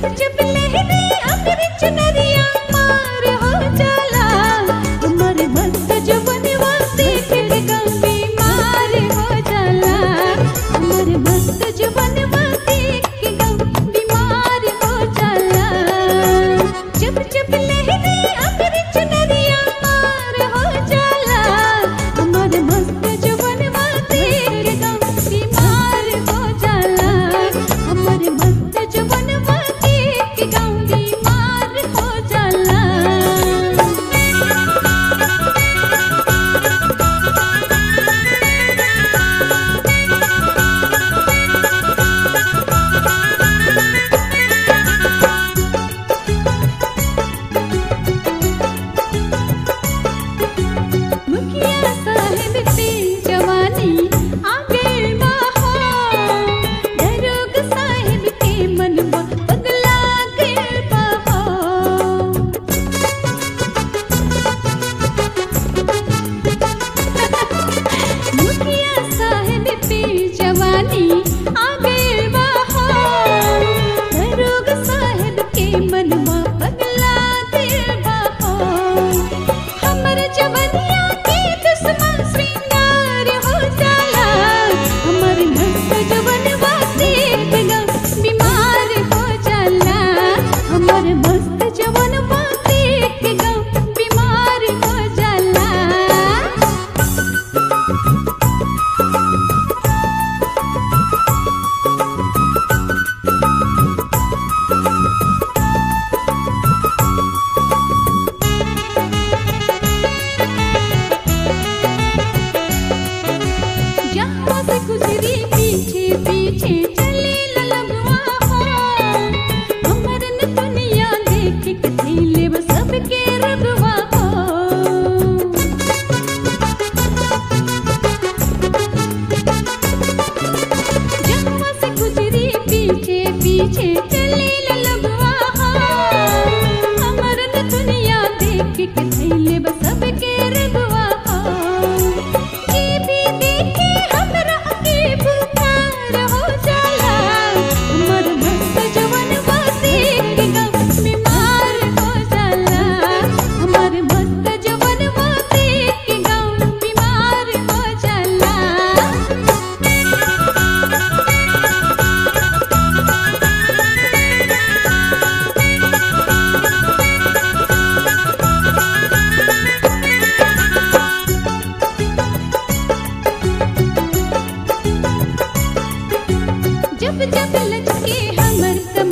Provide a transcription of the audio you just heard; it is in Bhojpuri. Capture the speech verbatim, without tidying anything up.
जब जब लहरे अमृत नदिया मार हो जाला हमारे मस्त जवनवा देख के गम बीमार हो जाला हमारे मस्त जवनवा देख के गम बीमार हो जाला जब जब लहरे अमृत नदिया मार हो जाला हमारे मस्त जवनवा देख के गम बीमार हो जाला हमारे मस्त जवनवा देख के गम बीमार हो जाला मुखिया साहेब पे जवानी आ गइल बा हो दरोग साहेब के मनवा पगला गइल बा हो मुखिया साहेब पे जवानी आ गइल बा हो दरोग साहेब के मनवा पगला गइल बा हो हमर जवनिया के दुश्मन श्रृंगार हो जाला हमर मस्त जवनवा देख गम बीमार हो जाला हमर मस्त जवनवा देख गम बीमार हो जाला जहाँ से गुजरी पीछे पीछे चले ललगवा हो हमर न दुनिया देख के थैले वो सबके रगवा हो जहाँ से गुजरी पीछे पीछे चले ललगवा हो हमर न दुनिया देख के थैले वो सबके रगवा हो के भी देखे हमरा के बुखार हो जाला हमर मस्त जवनवा देख के गम बीमार हो जाला हमर मस्त जवनवा देख के गम बीमार हो जाला जब जब लचके हमर